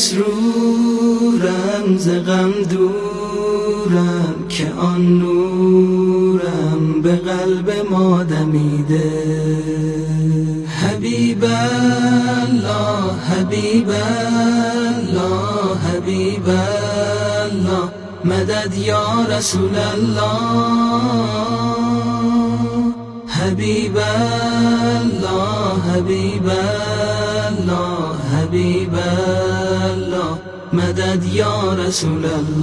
مسرورم ز غم دورم که آن نورم به قلب ما دمیده. حبیب الله حبیب الله حبیب الله مدد یا رسول الله. حبیب الله حبیب الله حبیب الله مدد یا رسول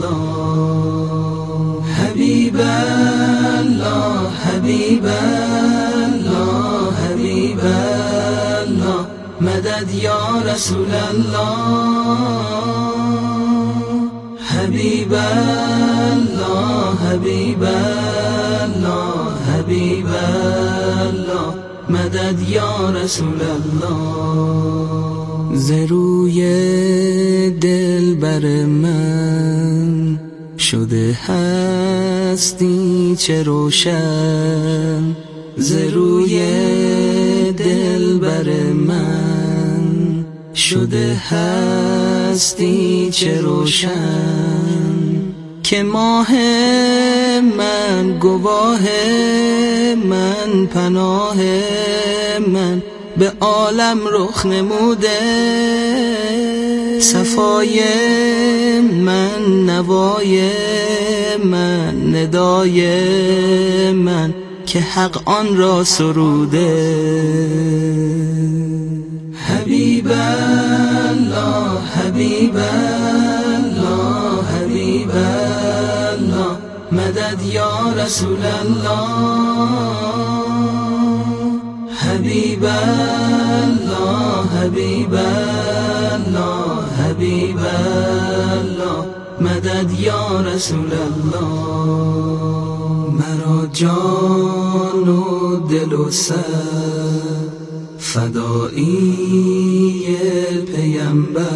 الله. حبیب الله حبیب الله حبیب الله مدد یا رسول الله. حبیب الله حبیب الله حبیب الله مدد یا رسول الله. ز روی دلبر من شده هستی چه روشن. ز روی دلبر من شده هستی چه روشن. که ماه من گواه من پناه من به عالم رخ نموده. صفای من نوای من ندای من که حق آن را سروده. حبیب الله حبیب الله حبیب الله مدد یا رسول الله. حبیب الله حبیب الله حبیب الله مدد یا رسول الله. مرا جان و دل و سر فدایی پیامبر.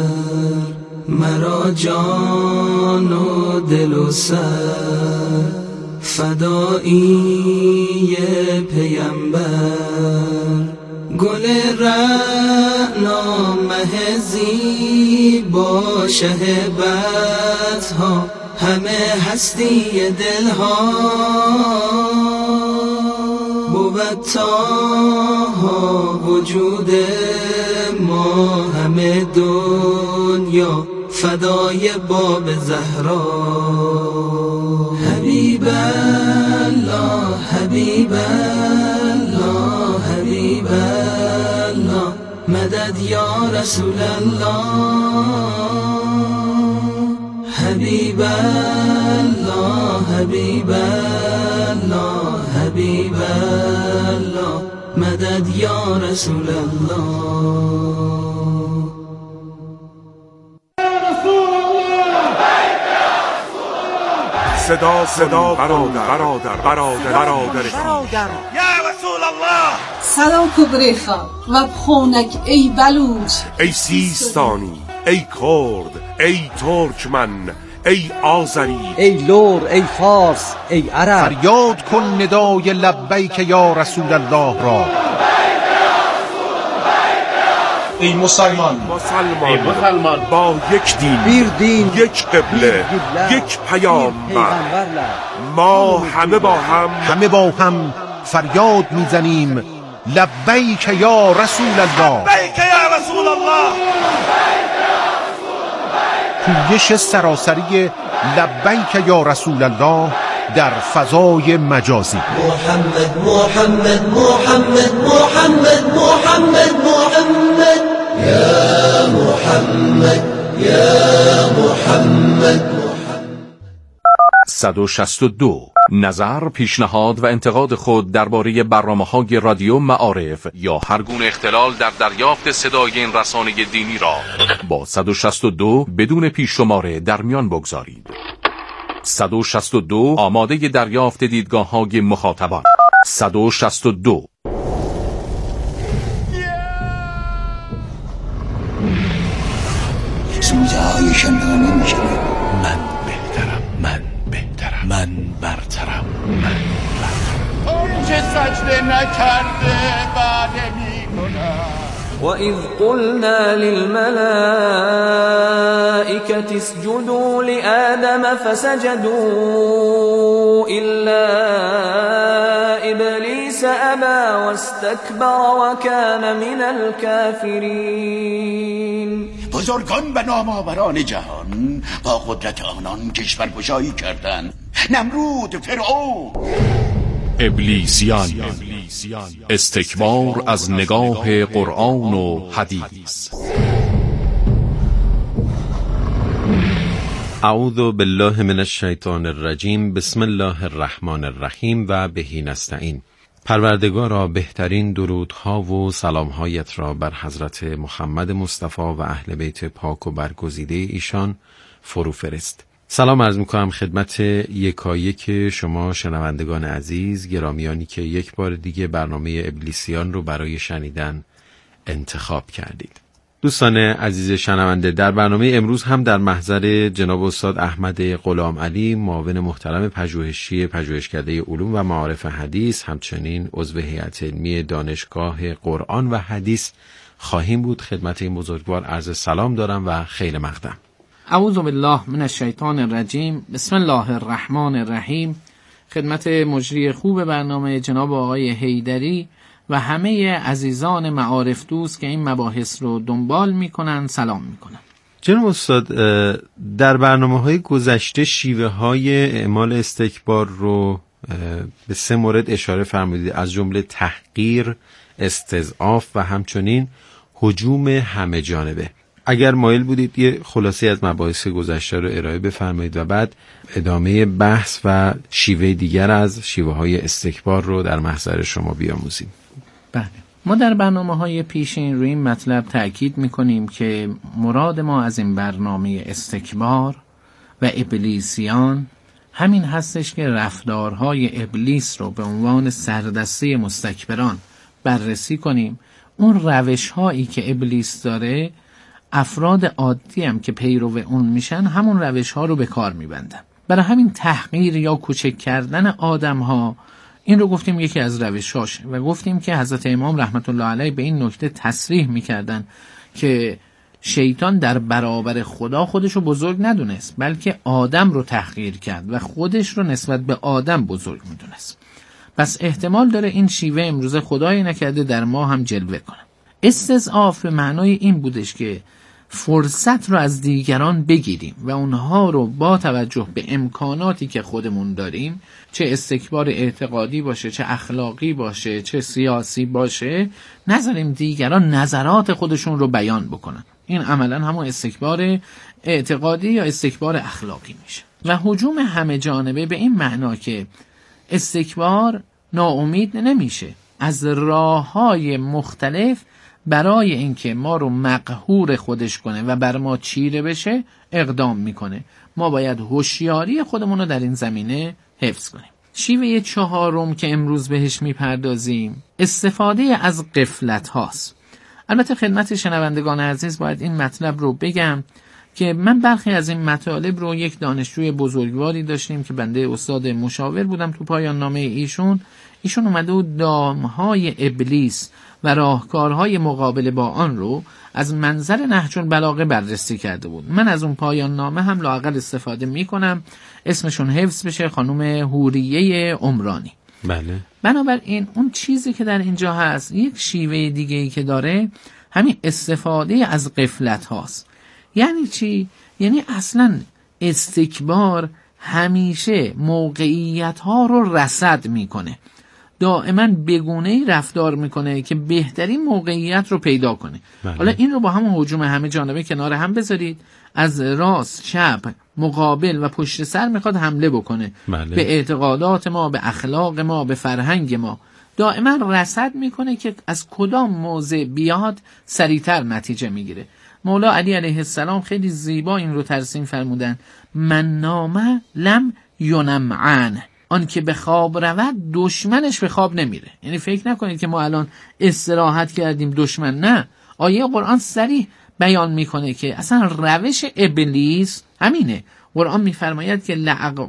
مرا جان و دل و سر فدایی پیامبر. گل رعنا مه زیبا شهبت‌ها همه هستی دلها. بود تا وجود ما همه دنیا فدای باب زهرا. حبیب الله حبیب الله حبیب الله مدد یا رسول الله. حبیب الله حبیب الله حبیب الله مدد یا رسول الله. صدا برادر یا رسول الله. سلام کبریخا و بخونک ای بلوچ، ای سیستانی، ای کرد، ای ترکمن، ای آذری، ای لور، ای فارس، ای عرب. فریاد کن ندای لبیک یا رسول الله را. ای مسلمان با یک دین، بیر دین، یک قبله، یک پیامبر، ما همه با هم فریاد میزنیم لبیک یا رسول الله. لبیک یا رسول الله. پویش سراسری لبیک یا رسول الله در فضای مجازی. محمد محمد محمد محمد محمد محمد یا محمد یا محمد. 162. نظر، پیشنهاد و انتقاد خود درباره برنامه‌های رادیو معارف یا هر گونه اختلال در دریافت صدای این رسانه دینی را با 162 بدون پیش شماره در میان بگذارید. 162 آماده دریافت دیدگاه‌های مخاطبان. 162 سوزهای شنانه میشنه. من بهترم، من بهترم، من برترم، من برترم. اون که سجده نکرده بعد میکنم. و اذ قلنا للملائکة الملائكة اسجدوا لآدم فسجدوا إلا إبليس أبى واستكبر وكان من الكافرین. بزرگان و نامآوران جهان با قدرت آنان کشورگشایی کردند. نمرود، فرعون، ابلیسیان، استکبار از نگاه قرآن و حدیث. اعوذ بالله من الشیطان الرجیم. بسم الله الرحمن الرحیم و بهی نستعین. پروردگارا بهترین درودها و سلامهایت را بر حضرت محمد مصطفی و اهل بیت پاک و برگزیده ایشان فرو فرست. سلام عرض میکنم خدمت یکایک شما شنوندگان عزیز، گرامیانی که یک بار دیگه برنامه ابلیسیان رو برای شنیدن انتخاب کردید. دوستان عزیز شنونده، در برنامه امروز هم در محضر جناب استاد احمد غلام علی، معاون محترم پژوهشی پژوهشکده علوم و معارف حدیث، همچنین عضو هیئت علمی دانشگاه قرآن و حدیث خواهیم بود. خدمت این بزرگوار عرض سلام دارم و خیر مقدم. اعوذ بالله من الشیطان الرجیم. بسم الله الرحمن الرحیم. خدمت مجری خوب برنامه جناب آقای حیدری و همه عزیزان معارف دوست که این مباحث رو دنبال میکنن سلام میکنن. جناب استاد، در برنامه‌های گذشته شیوه‌های اعمال استکبار رو به 3 مورد اشاره فرمودید، از جمله تحقیر، استضعاف و همچنین هجوم همه جانبه. اگر مایل بودید یه خلاصه از مباحث گذشته رو ارائه بفرمایید و بعد ادامه بحث و شیوه دیگر از شیوه‌های استکبار رو در محضر شما بیاموزیم. بله، ما در برنامه‌های پیشین روی این مطلب تأکید می‌کنیم که مراد ما از این برنامه استکبار و ابلیسیان همین هستش که رفتارهای ابلیس رو به عنوان سردسته مستکبران بررسی کنیم. اون روش‌هایی که ابلیس داره، افراد عادی هم که پیرو اون میشن همون روش‌ها رو به کار میبندن. برای همین تحقیر یا کوچک کردن آدم‌ها، این رو گفتیم یکی از روش‌هاشه و گفتیم که حضرت امام رحمت الله علیه به این نکته تصریح میکردن که شیطان در برابر خدا خودش رو بزرگ ندونست، بلکه آدم رو تحقیر کرد و خودش رو نسبت به آدم بزرگ میدونست. پس احتمال داره این شیوه امروزه خدای نکرده در ما هم جلوه کنه. استضعاف به معنای این بودش که فرصت رو از دیگران بگیریم و اونها رو با توجه به امکاناتی که خودمون داریم، چه استکبار اعتقادی باشه، چه اخلاقی باشه، چه سیاسی باشه، نذاریم دیگران نظرات خودشون رو بیان بکنن. این عملا همون استکبار اعتقادی یا استکبار اخلاقی میشه. و هجوم همه جانبه به این معنا که استکبار ناامید نمیشه، از راه‌های مختلف برای اینکه ما رو مقهور خودش کنه و بر ما چیره بشه اقدام میکنه. ما باید هوشیاری خودمون رو در این زمینه حفظ کنیم. شیوه 4 که امروز بهش میپردازیم استفاده از غفلت هاست. البته خدمت شنوندگان عزیز باید این مطلب رو بگم که من برخی از این مطالب رو یک دانشجوی بزرگواری داشتیم که بنده استاد مشاور بودم تو پایان نامه ایشون اومده و دامهای ابلیس و راهکارهای مقابله با آن رو از منظر نهج البلاغه بررسی کرده بود. من از اون پایان نامه هم لااقل استفاده میکنم، اسمشون حفظ بشه، خانم حوریه عمرانی. بله. بنابراین اون چیزی که در اینجا هست، یک شیوه دیگه‌ای که داره همین استفاده از غفلت هاست. یعنی چی؟ یعنی اصلا استکبار همیشه موقعیت ها رو رصد میکنه، دائما بگونه‌ای رفتار میکنه که بهترین موقعیت رو پیدا کنه. حالا این رو با همون هجوم همه جانبه کنار هم بذارید، از راست، چپ، مقابل و پشت سر میخواد حمله بکنه. به اعتقادات ما، به اخلاق ما، به فرهنگ ما دائما رصد میکنه که از کدام موضع بیاد سریعتر نتیجه میگیره. مولا علی علیه السلام خیلی زیبا این رو ترسیم فرمودن: من نام لم ینم عنه، آن که به خواب رود دشمنش به خواب نمیره. یعنی فکر نکنید که ما الان استراحت کردیم دشمن، نه. آیه قرآن صریح بیان میکنه که اصلا روش ابلیس همینه. قرآن میفرماید که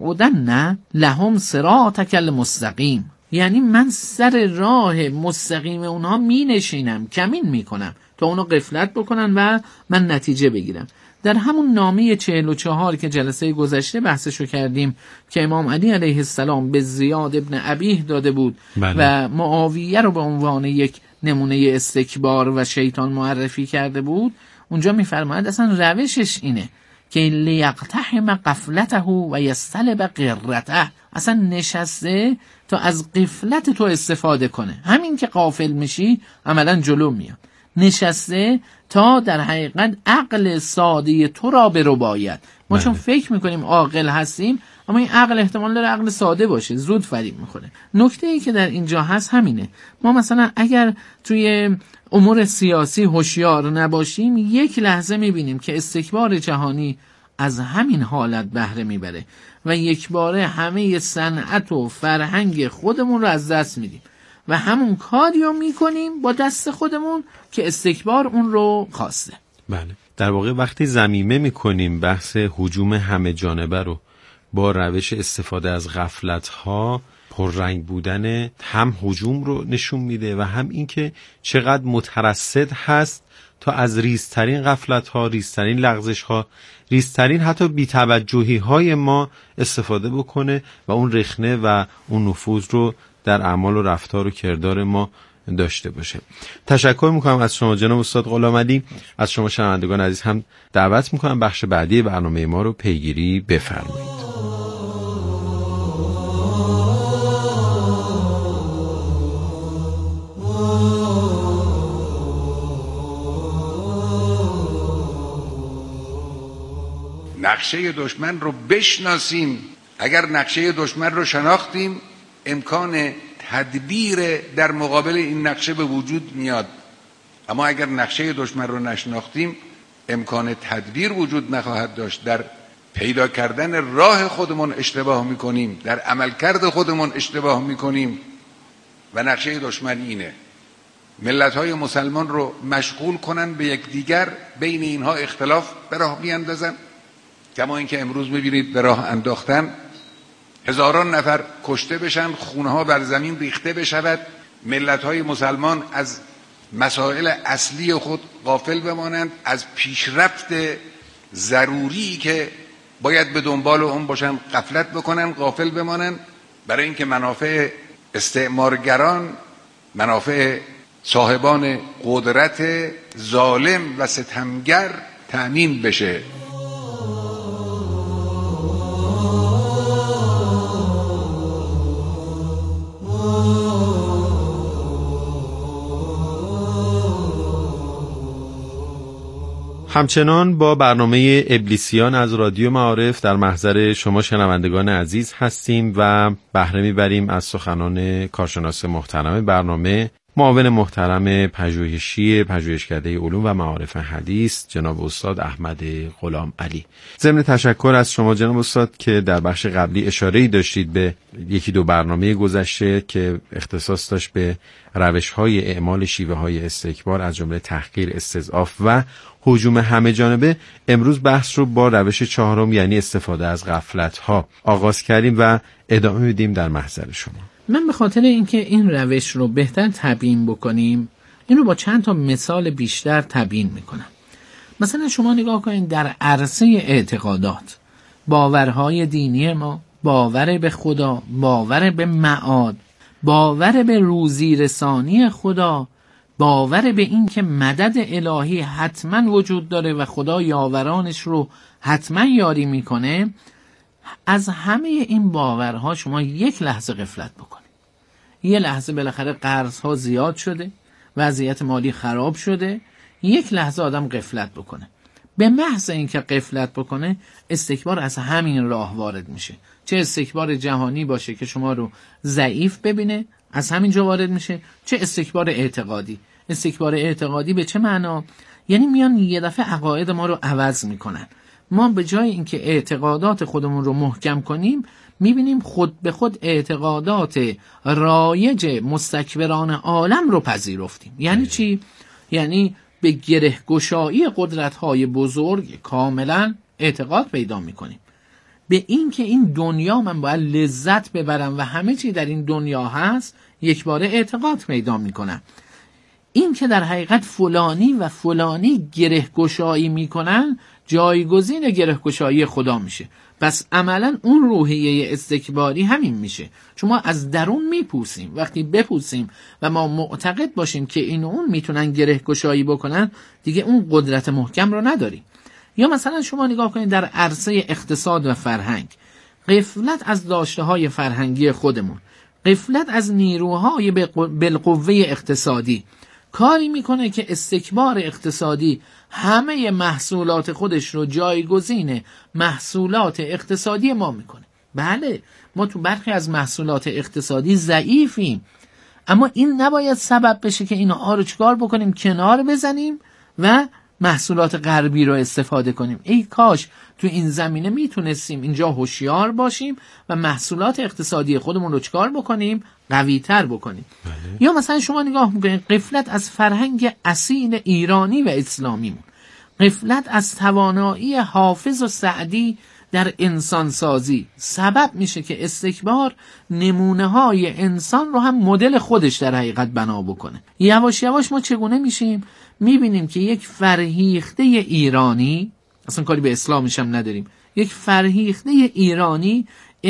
لأقعدن لهم صراطک المستقیم، یعنی من سر راه مستقیم اونها می نشینم، کمین می کنم تا اونو غفلت بکنن و من نتیجه بگیرم. در همون نامه 44 که جلسه گذشته بحثشو کردیم که امام علی علیه السلام به زیاد ابن ابیه داده بود و معاویه رو به عنوان یک نمونه استکبار و شیطان معرفی کرده بود، اونجا میفرماید اصلا روشش اینه که لیقتحم غفلته و یستلب قرته، اصلا نشسته تا از غفلت تو استفاده کنه. همین که غافل میشی عملا جلو میاد، نشسته تا در حقیقت عقل ساده تو را برباید. ما چون فکر میکنیم عاقل هستیم، اما این عقل احتمال داره عقل ساده باشه، زود فریب میکنه. نکته ای که در اینجا هست همینه، ما مثلا اگر توی امور سیاسی هوشیار نباشیم، یک لحظه میبینیم که استکبار جهانی از همین حالت بهره میبره و یک باره همه صنعت و فرهنگ خودمون رو از دست میدیم و همون کاریو میکنیم با دست خودمون که استکبار اون رو خواسته. بله، در واقع وقتی ضمیمه میکنیم بحث هجوم همه جانبه رو با روش استفاده از غفلت‌ها، پررنگ بودن هم هجوم رو نشون میده و هم اینکه چقدر مترصد هست تا از ریزترین غفلت‌ها، ریزترین لغزش‌ها، ریزترین حتی بی‌توجهی‌های ما استفاده بکنه و اون رخنه و اون نفوذ رو در اعمال و رفتار و کردار ما داشته باشه. تشکر میکنم از شما جناب استاد غلامعلی. از شما شنوندگان عزیز هم دعوت میکنم بخش بعدی برنامه ما رو پیگیری بفرمایید. نقشه دشمن رو بشناسیم. اگر نقشه دشمن رو شناختیم، امکان تدبیر در مقابل این نقشه به وجود میاد. اما اگر نقشه دشمن رو نشناختیم، امکان تدبیر وجود نخواهد داشت. در پیدا کردن راه خودمون اشتباه میکنیم، در عملکرد خودمون اشتباه میکنیم و نقشه دشمن اینه ملت‌های مسلمان رو مشغول کنن به یکدیگر، بین اینها اختلاف به راه بیاندازن، کما اینکه امروز میبینید به راه انداختن، هزاران نفر کشته بشن، خونها بر زمین ریخته بشود، ملت‌های مسلمان از مسائل اصلی خود غافل بمانند، از پیشرفت ضروری که باید به دنبال اون باشن غفلت بکنن، غافل بمانند، برای اینکه منافع استعمارگران، منافع صاحبان قدرت ظالم و ستمگر تأمین بشه. همچنان با برنامه ابلیسیان از رادیو معارف در محضر شما شنوندگان عزیز هستیم و بهره میبریم از سخنان کارشناس محترم برنامه، معاون محترم پژوهشکده علوم و معارف حدیث جناب استاد احمد غلامعلی. ضمن تشکر از شما جناب استاد که در بخش قبلی اشاره‌ای داشتید به یکی دو برنامه گذشته که اختصاص داشت به روش‌های اعمال شیوه‌های استکبار از جمله تحقیر، استضعاف و هجوم همه جانبه. امروز بحث رو با روش چهارم یعنی استفاده از غفلت‌ها آغاز کردیم و ادامه میدیم در محضر شما. من به خاطر اینکه این روش رو بهتر تبیین بکنیم، این رو با چند تا مثال بیشتر تبیین میکنم. مثلا شما نگاه کنید در عرصه اعتقادات، باورهای دینی ما، باور به خدا، باور به معاد، باور به روزی رسانی خدا، باور به این که مدد الهی حتما وجود داره و خدا یاورانش رو حتما یاری میکنه، از همه این باورها شما یک لحظه غفلت بکنید. یه لحظه بالاخره قرضها زیاد شده، وضعیت مالی خراب شده، یک لحظه آدم غفلت بکنه. به محض اینکه غفلت بکنه، استکبار از همین راه وارد میشه. چه استکبار جهانی باشه که شما رو ضعیف ببینه، از همین جا وارد میشه، چه استکبار اعتقادی. استکبار اعتقادی به چه معنا؟ یعنی میان یه دفعه عقاید ما رو عوض میکنن. ما به جای اینکه اعتقادات خودمون رو محکم کنیم، میبینیم خود به خود اعتقادات رایج مستکبران عالم رو پذیرفتیم. یعنی چی؟ یعنی به گره گشایی قدرت‌های بزرگ کاملا اعتقاد پیدا میکنیم. به این که این دنیا من باید لذت ببرم و همه چی در این دنیا هست، یک باره اعتقاد پیدا میکنم. این که در حقیقت فلانی و فلانی گره گشایی میکنن، جایگزین گره‌گشایی خدا میشه. پس عملا اون روحیه استکباری همین میشه، چون ما از درون میپوسیم. وقتی بپوسیم و ما معتقد باشیم که این و اون میتونن گره‌گشایی بکنن، دیگه اون قدرت محکم رو نداریم. یا مثلا شما نگاه کنید در عرصه اقتصاد و فرهنگ، غفلت از داشته‌های فرهنگی خودمون، غفلت از نیروهای بالقوه اقتصادی کاری میکنه که استکبار اقتصادی همه محصولات خودش رو جایگزین محصولات اقتصادی ما میکنه. بله، ما تو برخی از محصولات اقتصادی ضعیفیم، اما این نباید سبب بشه که اینها رو چکار بکنیم؟ کنار بزنیم و محصولات غربی رو استفاده کنیم. ای کاش تو این زمینه میتونستیم اینجا هوشیار باشیم و محصولات اقتصادی خودمون رو چکار بکنیم؟ قوی تر بکنیم. یا مثلا شما نگاه میکنید غفلت از فرهنگ اصیل ایرانی و اسلامیمون، غفلت از توانایی حافظ و سعدی در انسانسازی سبب میشه که استکبار نمونه های انسان رو هم مدل خودش در حقیقت بنا بکنه. یواش یواش ما چگونه میشیم؟ میبینیم که یک فرهیخته ایرانی، اصلا کاری به اسلامش هم نداریم، یک فرهیخته ایرانی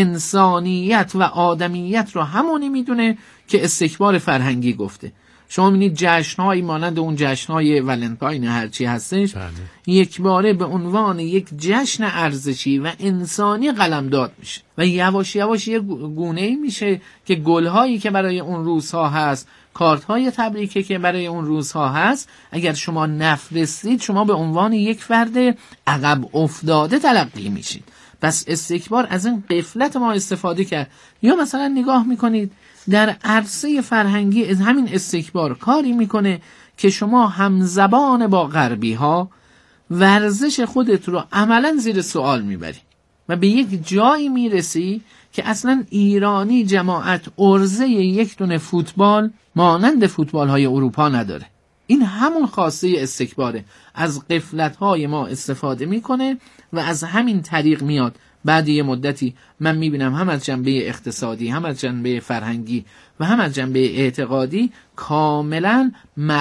انسانیت و آدمیت رو همونی میدونه که استکبار فرهنگی گفته. شما می‌بینید جشن‌هایی مانند اون جشن‌های ولنتاین هرچی هستش، یک باره به عنوان یک جشن ارزشی و انسانی قلمداد میشه و یواش یواش یک گونه‌ای میشه که گل‌هایی که برای اون روزها هست، کارت‌های تبریکی که برای اون روزها هست، اگر شما نفرستید شما به عنوان یک فرد عقب افتاده تلقی میشید. پس استکبار از این غفلت ما استفاده کرد. یا مثلا نگاه میکنید در عرصه فرهنگی همین استکبار کاری میکنه که شما همزبان با غربی ها ورزش خودت رو عملا زیر سوال میبری و به یک جایی میرسی که اصلا ایرانی جماعت ارزه یک دونه فوتبال مانند فوتبال های اروپا نداره. این همون خواسته استکباره، از غفلت‌های ما استفاده میکنه و از همین طریق میاد بعد یه مدتی من میبینم هم از جنبه اقتصادی، هم از جنبه فرهنگی و هم از جنبه اعتقادی کاملا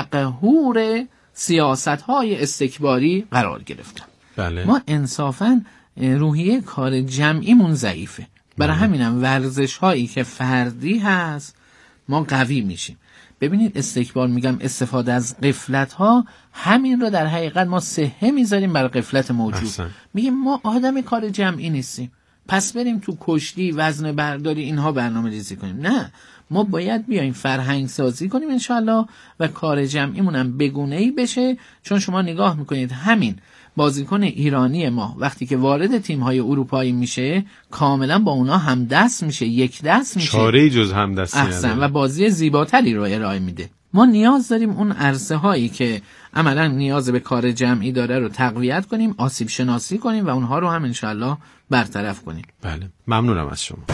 مقهور سیاست‌های استکباری قرار گرفتن. بله. ما انصافاً روحیه کار جمعیمون ضعیفه، برای همینم ورزش‌هایی که فردی هست ما قوی میشیم. ببینید استکبار، میگم استفاده از غفلت ها، همین رو در حقیقت ما صحه میذاریم بر غفلت موجود. میگیم ما آدم کار جمعی نیستیم، پس بریم تو کشتی، وزن برداری، اینها برنامه ریزی کنیم. نه، ما باید بیایم فرهنگ سازی کنیم انشالله و کار جمعیمون هم بگونه‌ای بشه. چون شما نگاه میکنید همین بازیکن ایرانی ما وقتی که وارد تیم‌های اروپایی میشه کاملا با اونا هم دست میشه، یک دست میشه، چاره‌ای جز هم دستی نداره و بازی زیباتری رو ارائه میده. ما نیاز داریم اون عرصه هایی که عملا نیاز به کار جمعی داره رو تقویت کنیم، آسیب شناسی کنیم و اونها رو هم انشالله برطرف کنیم. بله، ممنونم از شما.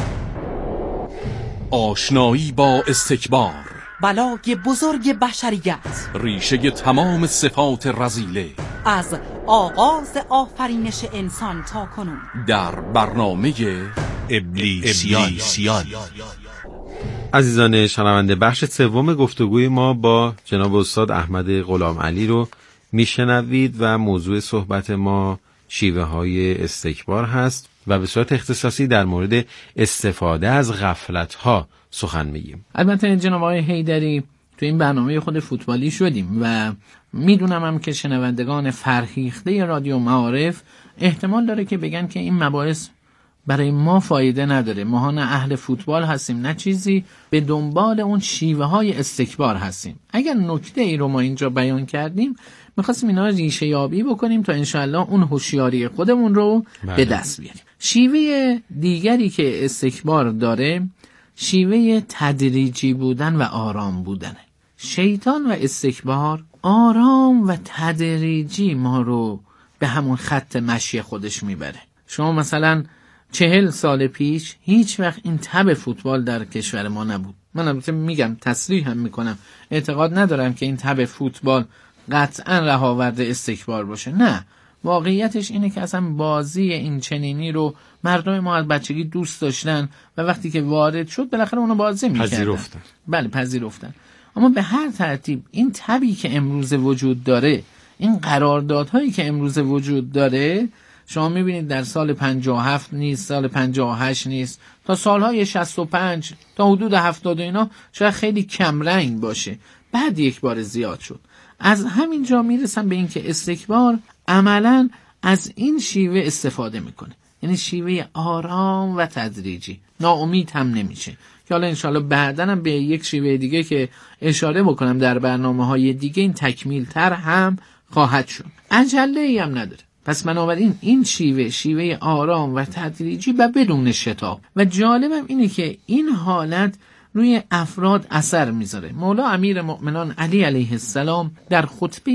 آشنایی با استکبار، بلای بزرگ بشریت، ریشه تمام صفات رذیله، از آغاز آفرینش انسان تا کنون، در برنامه ابلیسیان. عزیزان شنونده، بخش سوم گفتگوی ما با جناب استاد احمد غلام علی رو میشنوید و موضوع صحبت ما شیوه های استکبار هست و به صورت اختصاصی در مورد استفاده از غفلت ها سخن میگیم. البته جناب آقای حیدری تو این برنامه خود فوتبالی شدیم و میدونم هم که شنوندگان فرهیخته رادیو معارف احتمال داره که بگن که این مباحث برای ما فایده نداره، ما نه اهل فوتبال هستیم نه چیزی، به دنبال اون شیوه های استکبار هستیم. اگر نکته ای رو ما اینجا بیان کردیم میخواستیم اینا ریشه یابی بکنیم تا انشاءالله اون هوشیاری خودمون رو به دست بیاریم. شیوه دیگری که استکبار داره شیوه تدریجی بودن و آرام بودنه. شیطان و استکبار آرام و تدریجی ما رو به همون خط مشی خودش میبره. شما مثلا 40 سال پیش هیچ وقت این تب فوتبال در کشور ما نبود. من البته میگم تصریح هم میکنم اعتقاد ندارم که این تب فوتبال قطعا رهاورده استکبار باشه، نه، واقعیتش اینه که اصلا بازی این چنینی رو مردم ما از بچگی دوست داشتن و وقتی که وارد شد بالاخره اونو بازی میکردن، پذیرفتن. اما به هر ترتیب این تبی که امروز وجود داره این قراردادهایی که امروز وجود داره شما میبینید در سال 57 نیست، سال 58 نیست، تا سالهای 65 تا حدود 70 اینا شاید خیلی کم رنگ باشه، بعد یک بار زیاد شد. از همین جا میرسم به این که استکبار عملاً از این شیوه استفاده میکنه، یعنی شیوه آرام و تدریجی، ناامید هم نمیشه، که حالا انشاءالله بعداً هم به یک شیوه دیگه که اشاره بکنم در برنامه‌های دیگه این تکمیل تر هم خواهد شد. عجله‌ای هم نداره. پس بنابراین این شیوه آرام و تدریجی و بدون شتاب. و جالبم اینه که این حالت روی افراد اثر میذاره. مولا امیر مؤمنان علی علیه السلام در خطبه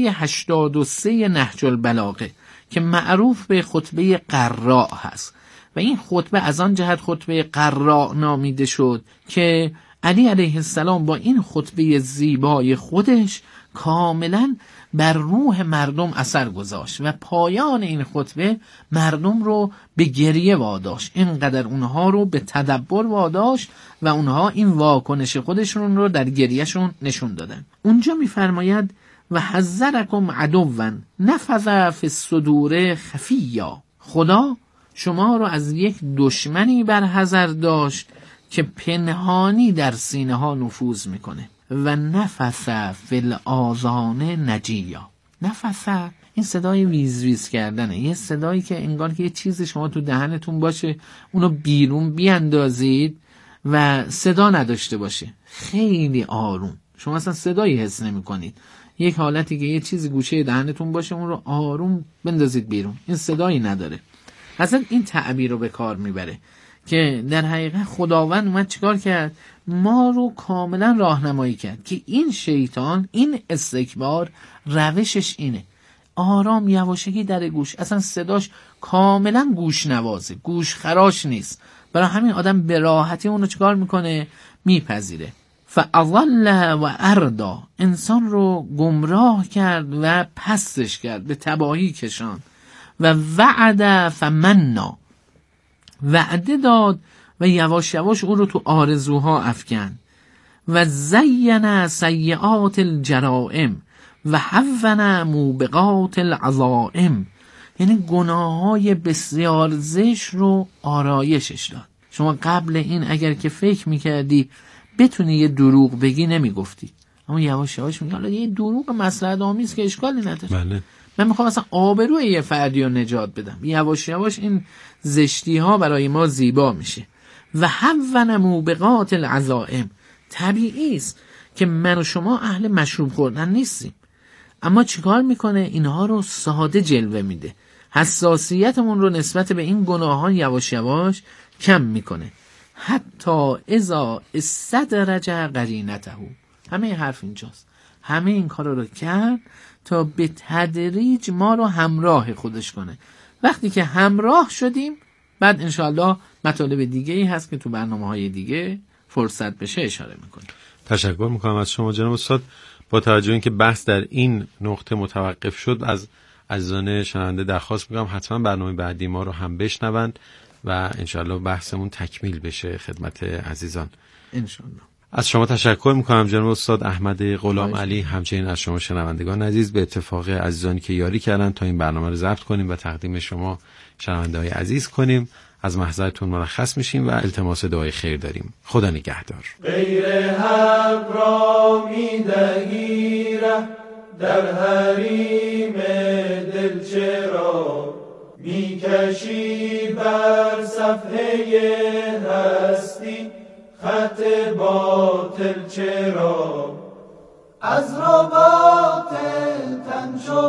83 نهج البلاغه که معروف به خطبه قراء هست و این خطبه از آن جهت خطبه قراء نامیده شد که علی علیه السلام با این خطبه زیبای خودش کاملا بر روح مردم اثر گذاشت و پایان این خطبه مردم رو به گریه واداشت، اینقدر اونها رو به تدبر واداشت و اونها این واکنش خودشون رو در گریهشون نشون دادن. اونجا میفرماید و حذرکم عدوا نفذ فی الصدور خفیا، خدا شما رو از یک دشمنی برحذر داشت که پنهانی در سینه ها نفوذ میکنه. و نفث فی الاذان نجیا، نفث این صدای ویز ویز کردنه، یه صدایی که انگار که یه چیزی شما تو دهنتون باشه اونو بیرون بیاندازید و صدا نداشته باشه، خیلی آروم، شما اصلا صدایی حس نمی کنید، یک حالتی که یه چیزی گوشه دهنتون باشه اون رو آروم بندازید بیرون، این صدایی نداره. اصلا این تعبیر رو به کار میبره که در حقیقت خداوند اومد چیکار کرد؟ ما رو کاملا راهنمایی کرد که این شیطان، این استکبار روشش اینه، آرام یواشکی در گوش، اصلا صداش کاملا گوش نوازه، گوش خراش نیست، برای همین آدم به راحتی اونو چیکار میکنه؟ میپذیره. فاضل و اردا، انسان رو گمراه کرد و پسش کرد، به تباهی کشان. و وعد فمنا، وعده داد و یواش یواش او رو تو آرزوها افکن. و زین سیئات الجرائم و حون موبقات العظائم، یعنی گناههای بسیار زشت رو آرایشش داد. شما قبل این اگر که فکر میکردی بتونی یه دروغ بگی نمیگفتی، اما یواش یواش میگی حالا یه دروغ مصلحت آمیز که اشکالی نداره، بله. من میخوام مثلا آبروی یه فردی رو نجات بدم، یواش یواش این زشتی ها برای ما زیبا میشه. و حون موبقات العظائم، طبیعی است که من و شما اهل مشروب خوردن نیستیم، اما چیکار میکنه؟ اینها رو ساده جلوه میده، حساسیتمون رو نسبت به این گناهان یواش یواش کم میکنه. حتی اذا استدرج قرینته، همه حرف اینجاست، همه این کارا رو کرد تا به تدریج ما رو همراه خودش کنه. وقتی که همراه شدیم بعد انشاءالله مطالب دیگه ای هست که تو برنامه‌های دیگه فرصت بشه اشاره میکنیم. تشکر میکنم از شما جناب استاد. با توجه اینکه بحث در این نقطه متوقف شد، از عزیزان شنونده درخواست میکنم حتما برنامه بعدی ما رو هم بشنوند و انشاءالله بحثمون تکمیل بشه خدمت عزیزان انشاءالله. از شما تشکر میکنم جناب استاد احمد غلام علی، همچنین از شما شنوندگان عزیز به اتفاق عزیزانی که یاری کردن تا این برنامه رو ضبط کنیم و تقدیم شما شنونده‌های عزیز کنیم. از محضرتون مرخص میشیم و التماس دعای خیر داریم. خدا نگهدار. غیر حق را میدهی ره در حریم دل، چرا میکشی بر صفحه هستی خط باطل، چرا از رباط تن چو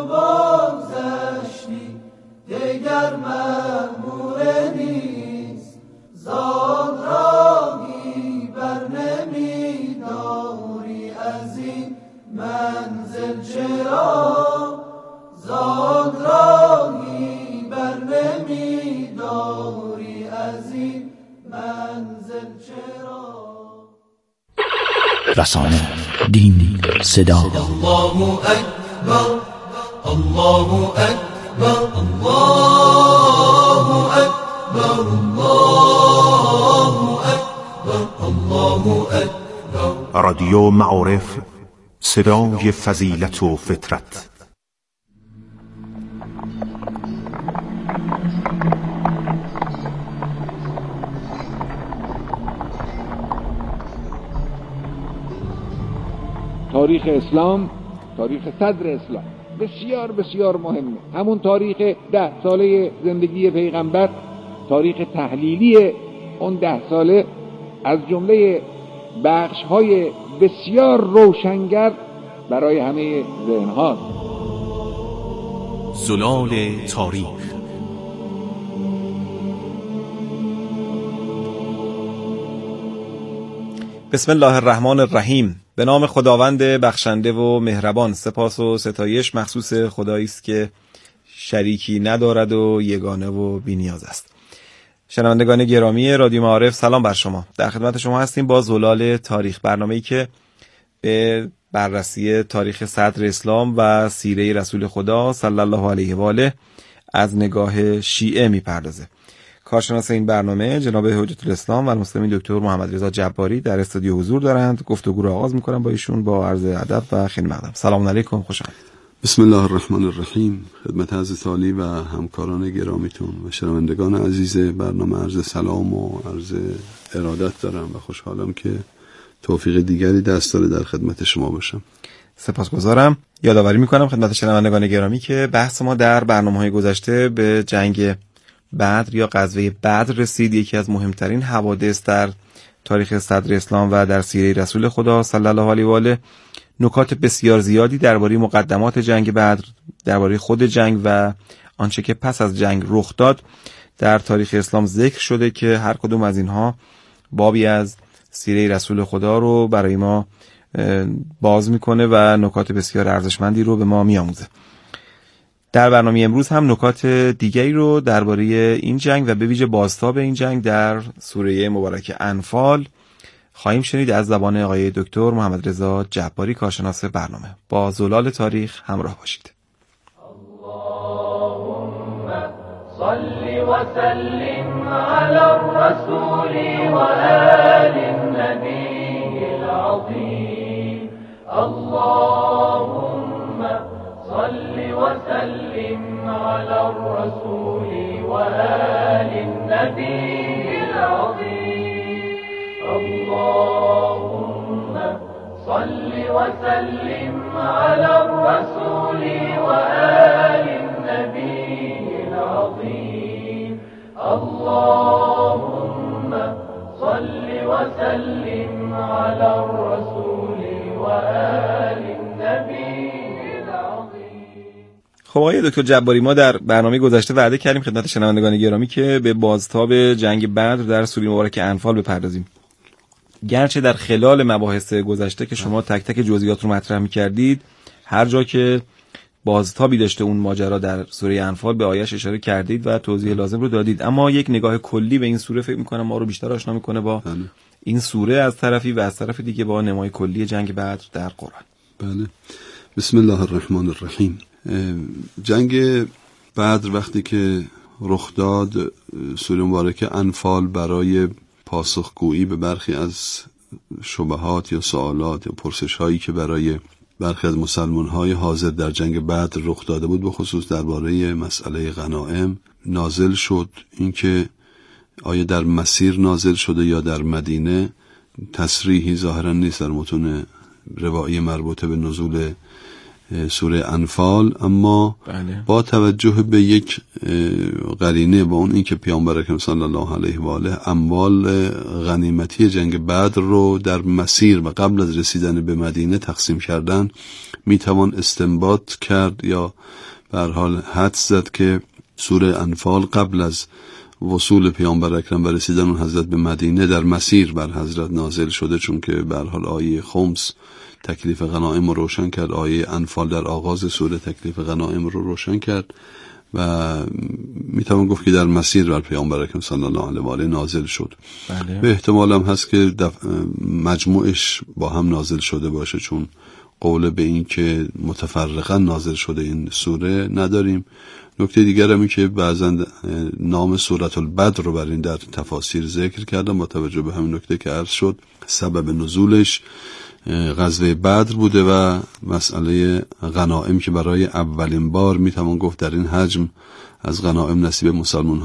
بگذشتی دیگر مأمور نیست، زاد راهی بر نمی داری از این منزل، چرا زاد راهی بر نمی داری از این منزل، چرا. رسانه، دین، صدا. الله اکبر، الله اکبر، الله اکبر، الله اکبر، الله اکبر. رادیو معارف، صدای فضیلت و فطرت. تاریخ اسلام، تاریخ صدر اسلام بسیار بسیار مهمه. همون تاریخ 10 ساله زندگی پیغمبر، تاریخ تحلیلی اون 10 ساله از جمله بخش‌های بسیار روشنگر برای همه ذهن‌ها. زلال تاریخ. بسم الله الرحمن الرحیم. به نام خداوند بخشنده و مهربان. سپاس و ستایش مخصوص خدایی است که شریکی ندارد و یگانه و بی‌نیاز است. شنوندگان گرامی رادیو معارف، سلام بر شما. در خدمت شما هستیم با زلال تاریخ، برنامه‌ای که به بررسی تاریخ صدر اسلام و سیره رسول خدا صلی الله علیه و آله از نگاه شیعه میپردازه. کارشناس این برنامه جناب حجت الاسلام و المسلمین دکتر محمد رضا جباری در استودیو حضور دارند. گفتگو رو آغاز می‌کنم با ایشون با عرض ادب و خیلی مقدم. سلام علیکم، خوش آمدید. بسم الله الرحمن الرحیم. خدمت حضرت عالی و همکاران گرامیتون و شنوندگان عزیز برنامه عرض سلام و عرض ارادت دارم و خوشحالم که توفیق دیگری دست داره در خدمت شما باشم. سپاسگزارم. یادآوری می‌کنم خدمت شنوندگان گرامی که بحث ما در برنامه‌های گذشته به جنگ بدر یا غزوه بدر رسید، یکی از مهمترین حوادث در تاریخ صدر اسلام و در سیره رسول خدا صلی الله علیه و آله. نکات بسیار زیادی درباره مقدمات جنگ بدر، درباره خود جنگ و آنچه که پس از جنگ رخ داد در تاریخ اسلام ذکر شده که هر کدوم از اینها بابی از سیره رسول خدا رو برای ما باز میکنه و نکات بسیار ارزشمندی رو به ما میآموزه. در برنامه امروز هم نکات دیگری رو درباره این جنگ و به ویژه بازتاب این جنگ در سوره مبارک انفال خواهیم شنید از زبان آقای دکتر محمد رضا جباری، کارشناس برنامه. با زلال تاریخ همراه باشید. اللهم صل و سلم علی الرسول و آل النبی العظیم. اللهم صل وسلم على الرسول وآل النبي العظيم. اللهم صل وسلم على الرسول وآل النبي العظيم. اللهم صل وسلم على الرسول وآل النبي. خب آقای دکتر جباری، ما در برنامه گذشته وعده کردیم خدمت شنوندگان گرامی که به بازتاب جنگ بدر در سوره مبارک انفال بپردازیم. گرچه در خلال مباحث گذشته که شما تک تک جزئیات رو مطرح می‌کردید، هر جا که بازتابی داشته اون ماجرا در سوره انفال به آیه‌اش اشاره کردید و توضیح لازم رو دادید، اما یک نگاه کلی به این سوره فکر می‌کنم ما رو بیشتر آشنا می‌کنه با این سوره از طرفی و از طرف دیگه با نمای کلی جنگ بدر در قرآن. بله. بسم الله الرحمن الرحیم. جنگ بدر وقتی که رخ داد، سوره مبارکه انفال برای پاسخگویی به برخی از شبهات یا سوالات یا پرسش‌هایی که برای برخی از مسلمان‌های حاضر در جنگ بدر رخ داده بود، به خصوص درباره مسئله غنایم نازل شد. اینکه آیا در مسیر نازل شده یا در مدینه تصریحی ظاهرا نیست در متون روایی مربوطه به نزول سوره انفال، اما با توجه به یک قرینه با اون اینکه پیامبر اکرم صلی الله علیه و آله اموال غنیمتی جنگ بدر رو در مسیر و قبل از رسیدن به مدینه تقسیم کردن، میتوان استنباط کرد یا به هر حال حدس زد که سوره انفال قبل از وصول پیامبر اکرم و رسیدن اون حضرت به مدینه در مسیر بر حضرت نازل شده، چون که به هر حال آیه خمس تکلیف غنایم رو روشن کرد، آیه انفال در آغاز سوره تکلیف غنایم رو روشن کرد و میتوان گفت که در مسیر بر پیامبر اکرم صلی الله علیه و آله نازل شد. بله. به احتمال هم هست که مجموعش با هم نازل شده باشه، چون قول به این که متفرقا نازل شده این سوره نداریم. نکته دیگر هم این که بعضا نام سورة البدر رو بر این در تفاسیر ذکر کردم با توجه به همین نکته که عرض شد. سبب نزولش غزوه بدر بوده و مسئله غنایم که برای اولین بار میتوان گفت در این حجم از غنایم نصیب مسلمان